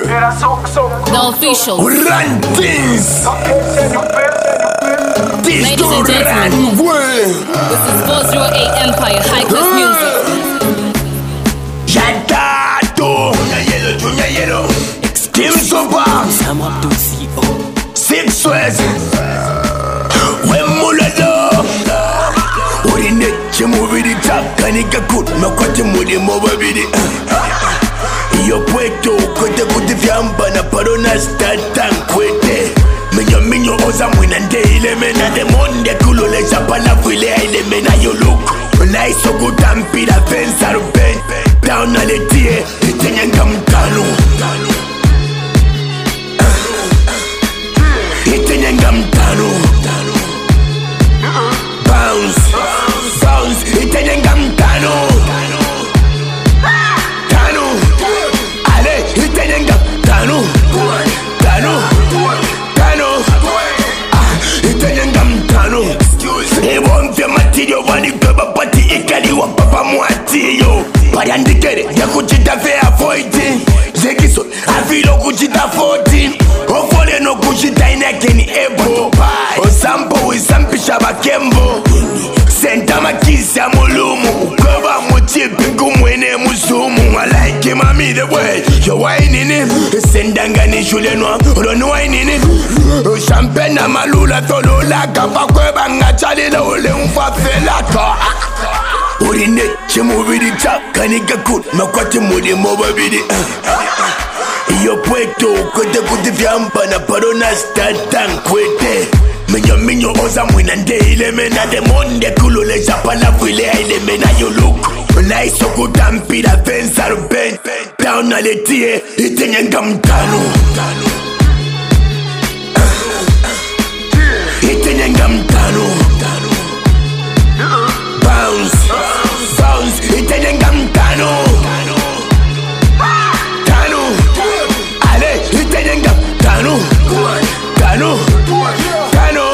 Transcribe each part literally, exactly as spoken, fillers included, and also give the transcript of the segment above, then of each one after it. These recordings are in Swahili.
The official. Run things. Ladies and gentlemen, this is four oh eight Empire High Class Music. Jatato. Junior Yellow, Junior Yellow. Kim Soba. Sam Abdul C E O. Six West. Wemulado. Urine chimuvidi chakanika kut. Makwati mudi mobabidi. Yo puesto kote kuti vyamba na parona statan kwete. Minyo minyo oza mwina nde ile mena de monde kulo le chapala file ile mena yo look. Na iso kutampira fensa rupen. Down na le tie itenye ngamtano. Itenye ngamtano. Bounce, bounce, itenye ngamtano. Tano, Tano, Tano, ah, itenyenga mtano. Ewo mfya matiyo wani kweba pati ikali wa papa mwatiyo. Parandikere ya kuchita fe avoidi. Zekiso afilo kuchita forty. Ofole no kuchita inekeni ebo. Osampo wisampisha bakembo. Senta makisi ya mulumu. Ukweba mochipi kumwene musumu. I like him, I the way you whining him. Sendanga ni shule noa, olo whining him. Champagne na malula tolo la kapa kweba ngachali la ule mfa felaka. Urine chimuvidi chaka nika kut makwati mudi mobabidi. Iyo puesto kote kuti vyamba na parona statan kwete. Minyo minyo oza mwina nde ile mena de monde kulo le chapala file ile mena yo look. Na iso kutampira fensa rupen. Down na le tie itenye ngamtano. Itenye ngamtano. Bounce, bounce, itenye ngamtano. Tano, ale itenye ngamtano. Tano, Tano.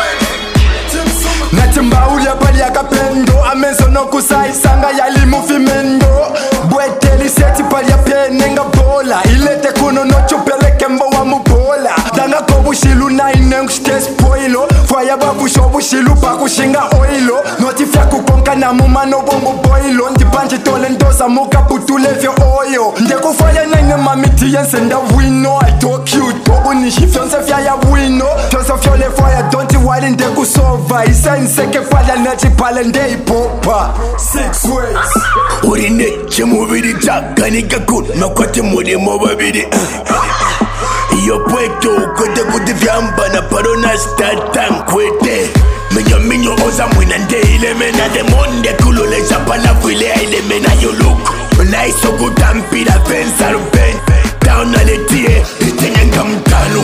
Natimba ulia pali ya kapendo. Amenzo no kusai sanga yali mufimendo. Bweteli seti pali ya penenga bola. Ilete kuno no chupele kembo wa mubola. Danga ko bushilu na inengu shite spoilo. Fwaya babu sho bushilu pa kushinga oilo. Notifya kukonka na muma no bongo boilo. Ndipanji tole ndoza muka putule vyo oyo. Ndeko fwaya na ine mamiti yense nda wino. I talk you tobu nishi fyonse fya ya wino. Fyonse fyole fwaya donti wali ndeku sova. Isa inseke fwaya nechi pale nde ipopa. Six ways. Urine chimuvidi chaka nika kut makwati mudi mobabidi. Iyo puesto kote kuti vyamba na parona statan kwete. Minyo minyo oza mwina nde ile mena de monde kulo le chapala file ile mena yo look. Na iso kutampira fensa rupen. Down na le tie itenye ngamtano.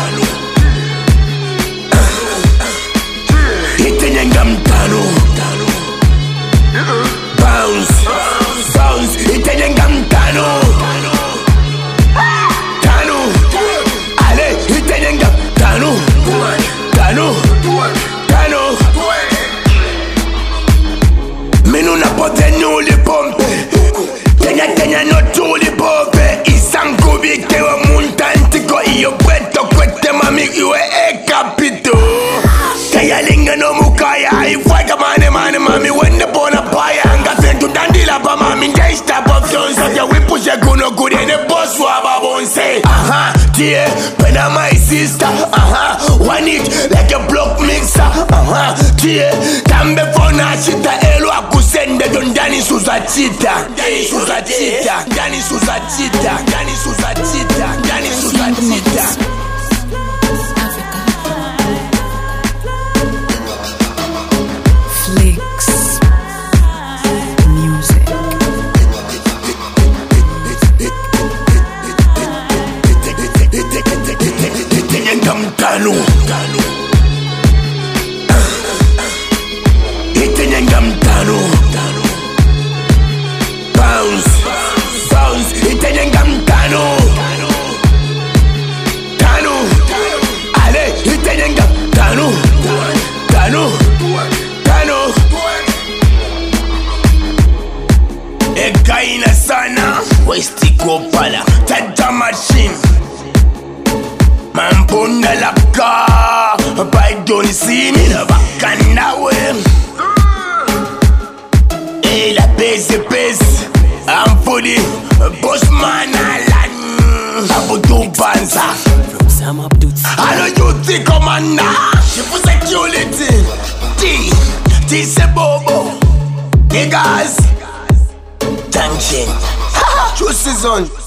Itenye ngamtano. Bounce, bounce, itenye ngamtano. Tano, ale itenye ngamtano. Tano, Tano. Minu na pote nuli pompe. Tenya tenya no tuli pompe. Isanko bike wa muntantiko. Iyo kweto kwete mami iwe e kapito. Kaya linga no mukaya. Ifwaka mane mane mami wende bona paya. Anga sentu dandila pa mami. Njay stop of yons. Afya wipushe kuno kuri ene boss wa babonse. Aha, tie, pena my sister. Aha, want it like a block mixer. Aha, tie, kambe fona shita. Elo akusende don dani suza chita. Dani suza chita. Dani suza chita. Dani suza chita. Dani suza chita. Tano, itenye ngamtano. Bounce, bounce, itenye ngamtano. Tano, ale itenye ngamtano. Tano, Tano. Ekaina sana, westiko pala. Tata machine. Man punda la car, by don't see me the back and away. Hey, la pèse pèse, I'm for the Bushman Island. Abudu Banza. I know you think commander. You for security. T, T se bobo. Niggas. Junction. True season.